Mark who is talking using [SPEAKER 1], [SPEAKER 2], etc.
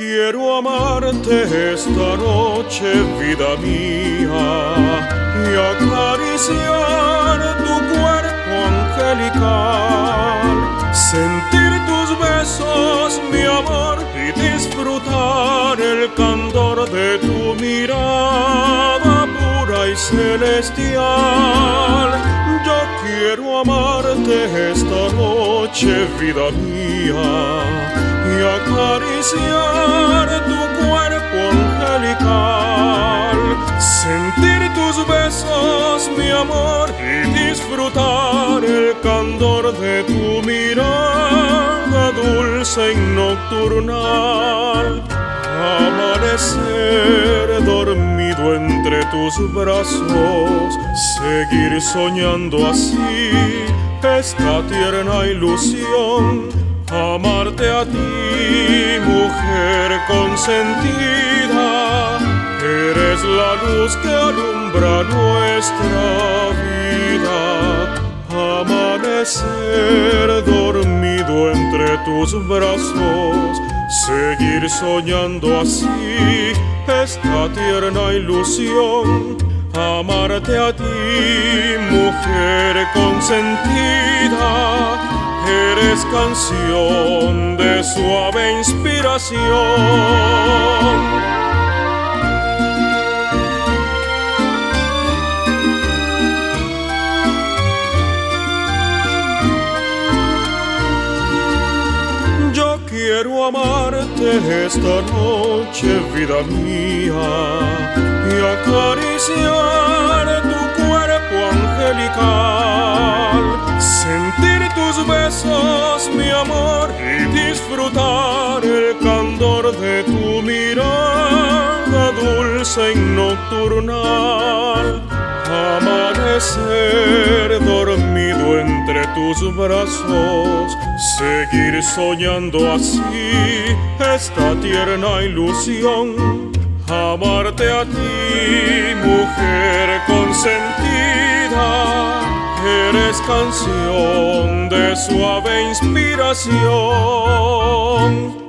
[SPEAKER 1] Quiero amarte esta noche, vida mía, y acariciar tu cuerpo angelical, sentir tus besos, mi amor, y disfrutar el candor de tu mirada pura y celestial. Yo quiero amarte esta noche, vida mía, y acariciar tu cuerpo angelical, sentir tus besos, mi amor, y disfrutar el candor de tu mirada dulce y nocturnal. Amanecer dormido entre tus brazos, seguir soñando así esta tierna ilusión. Amarte a ti, mujer consentida, eres la luz que alumbra nuestra vida. Amanecer dormido entre tus brazos, seguir soñando así esta tierna ilusión. Amarte a ti, mujer consentida, eres canción de suave inspiración. Yo quiero amarte esta noche, vida mía, y acariciar tu cuerpo angelical, sentir tus besos, mi amor, y disfrutar el candor de tu mirada dulce y nocturnal. Amanecer dormido entre tus brazos, seguir soñando así esta tierna ilusión. Amarte a ti, mujer consentida, eres canción de suave inspiración.